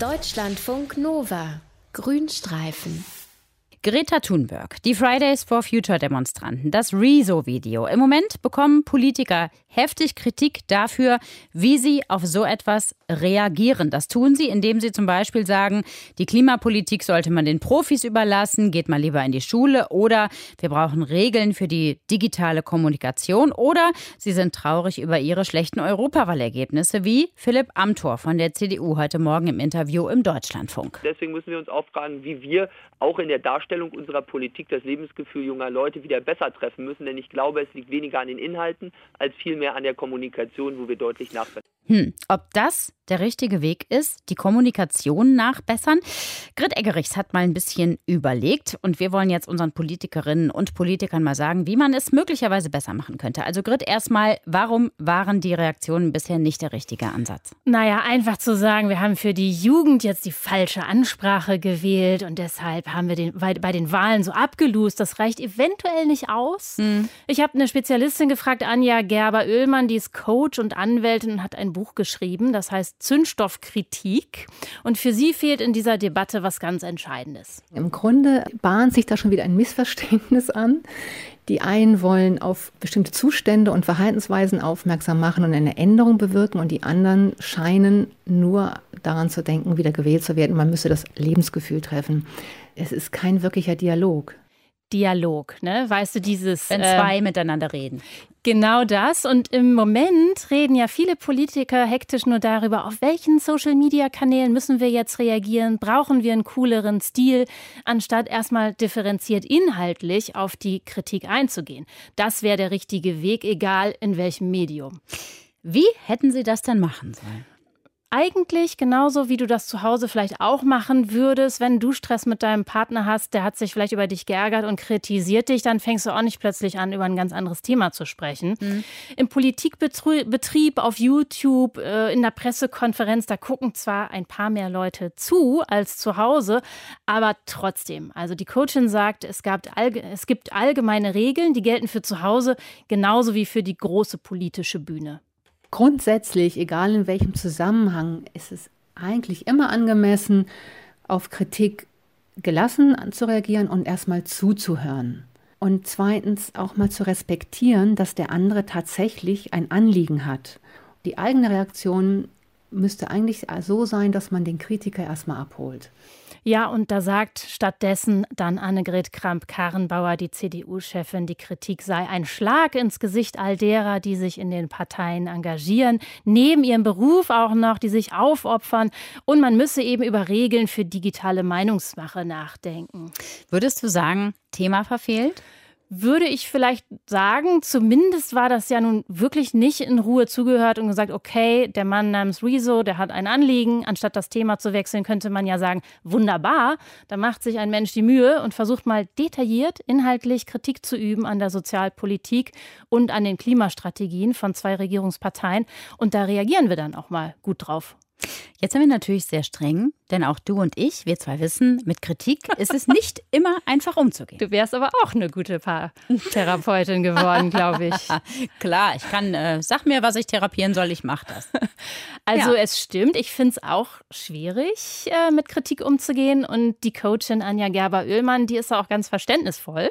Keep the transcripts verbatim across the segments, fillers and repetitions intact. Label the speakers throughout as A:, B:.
A: Deutschlandfunk Nova. Grünstreifen.
B: Greta Thunberg, die Fridays for Future Demonstranten, das Rezo-Video. Im Moment bekommen Politiker heftig Kritik dafür, wie sie auf so etwas reagieren. Das tun sie, indem sie zum Beispiel sagen, die Klimapolitik sollte man den Profis überlassen, geht mal lieber in die Schule, oder wir brauchen Regeln für die digitale Kommunikation, oder sie sind traurig über ihre schlechten Europawahlergebnisse, wie Philipp Amthor von der C D U heute Morgen im Interview im Deutschlandfunk.
C: Deswegen müssen wir uns auch fragen, wie wir auch in der Darstellung unserer Politik das Lebensgefühl junger Leute wieder besser treffen müssen. Denn ich glaube, es liegt weniger an den Inhalten als vielmehr an der Kommunikation, wo wir deutlich nachbessern.
B: Hm, ob das der richtige Weg ist, die Kommunikation nachbessern? Grit Eggerichs hat mal ein bisschen überlegt und wir wollen jetzt unseren Politikerinnen und Politikern mal sagen, wie man es möglicherweise besser machen könnte. Also Grit, erstmal, warum waren die Reaktionen bisher nicht der richtige Ansatz?
D: Naja, einfach zu sagen, wir haben für die Jugend jetzt die falsche Ansprache gewählt und deshalb haben wir den, bei, bei den Wahlen so abgelost. Das reicht eventuell nicht aus. Hm. Ich habe eine Spezialistin gefragt, Anja Gerber-Oehlmann, die ist Coach und Anwältin und hat ein Buch geschrieben, das heißt Zündstoffkritik. Und für sie fehlt in dieser Debatte was ganz Entscheidendes.
E: Im Grunde bahnt sich da schon wieder ein Missverständnis an. Die einen wollen auf bestimmte Zustände und Verhaltensweisen aufmerksam machen und eine Änderung bewirken und die anderen scheinen nur daran zu denken, wieder gewählt zu werden. Man müsse das Lebensgefühl treffen. Es ist kein wirklicher Dialog.
D: Dialog, ne? Weißt du, dieses...
B: Wenn zwei äh, miteinander reden.
D: Genau das. Und im Moment reden ja viele Politiker hektisch nur darüber, auf welchen Social-Media-Kanälen müssen wir jetzt reagieren, brauchen wir einen cooleren Stil, anstatt erstmal differenziert inhaltlich auf die Kritik einzugehen. Das wäre der richtige Weg, egal in welchem Medium.
B: Wie hätten Sie das denn machen sollen?
D: Eigentlich genauso, wie du das zu Hause vielleicht auch machen würdest, wenn du Stress mit deinem Partner hast, der hat sich vielleicht über dich geärgert und kritisiert dich, dann fängst du auch nicht plötzlich an, über ein ganz anderes Thema zu sprechen. Mhm. Im Politikbetrieb, auf YouTube, in der Pressekonferenz, da gucken zwar ein paar mehr Leute zu als zu Hause, aber trotzdem. Also die Coachin sagt, es, gab, es gibt allgemeine Regeln, die gelten für zu Hause genauso wie für die große politische Bühne.
E: Grundsätzlich, egal in welchem Zusammenhang, ist es eigentlich immer angemessen, auf Kritik gelassen zu reagieren und erstmal zuzuhören. Und zweitens auch mal zu respektieren, dass der andere tatsächlich ein Anliegen hat. Die eigene Reaktion müsste eigentlich so sein, dass man den Kritiker erstmal abholt.
D: Ja, und da sagt stattdessen dann Annegret Kramp-Karrenbauer, die C D U-Chefin, die Kritik sei ein Schlag ins Gesicht all derer, die sich in den Parteien engagieren, neben ihrem Beruf auch noch, die sich aufopfern. Und man müsse eben über Regeln für digitale Meinungsmache nachdenken.
B: Würdest du sagen, Thema verfehlt?
D: Würde ich vielleicht sagen, zumindest war das ja nun wirklich nicht in Ruhe zugehört und gesagt, okay, der Mann namens Rezo, der hat ein Anliegen. Anstatt das Thema zu wechseln, könnte man ja sagen, wunderbar, da macht sich ein Mensch die Mühe und versucht mal detailliert, inhaltlich Kritik zu üben an der Sozialpolitik und an den Klimastrategien von zwei Regierungsparteien. Und da reagieren wir dann auch mal gut drauf.
B: Jetzt sind wir natürlich sehr streng, denn auch du und ich, wir zwei wissen, mit Kritik ist es nicht immer einfach umzugehen.
D: Du wärst aber auch eine gute Paartherapeutin geworden, glaube ich.
B: Klar, ich kann, äh, sag mir, was ich therapieren soll, ich mache das.
D: Also
B: ja.
D: Es stimmt, ich finde es auch schwierig, äh, mit Kritik umzugehen. Und die Coachin Anja Gerber-Oehlmann, die ist auch ganz verständnisvoll.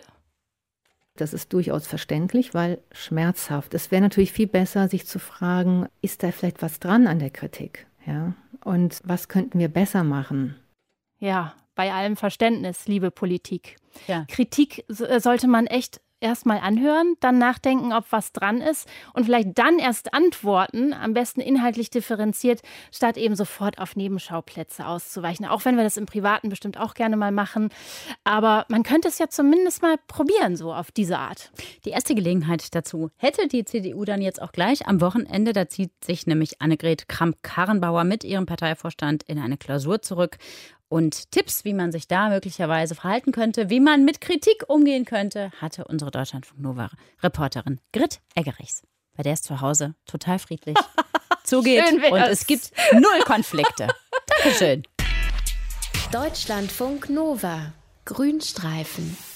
E: Das ist durchaus verständlich, weil schmerzhaft. Es wäre natürlich viel besser, sich zu fragen, ist da vielleicht was dran an der Kritik? Ja, und was könnten wir besser machen?
D: Ja, bei allem Verständnis, liebe Politik.
B: Ja.
D: Kritik sollte man echt erst mal anhören, dann nachdenken, ob was dran ist und vielleicht dann erst antworten, am besten inhaltlich differenziert, statt eben sofort auf Nebenschauplätze auszuweichen. Auch wenn wir das im Privaten bestimmt auch gerne mal machen. Aber man könnte es ja zumindest mal probieren, so auf diese Art.
B: Die erste Gelegenheit dazu hätte die C D U dann jetzt auch gleich am Wochenende. Da zieht sich nämlich Annegret Kramp-Karrenbauer mit ihrem Parteivorstand in eine Klausur zurück. Und Tipps, wie man sich da möglicherweise verhalten könnte, wie man mit Kritik umgehen könnte, hatte unsere Deutschlandfunk-Nova-Reporterin Grit Eggerichs. Bei der es zu Hause total friedlich zugeht und es gibt null Konflikte. Dankeschön.
A: Deutschlandfunk Nova. Grünstreifen.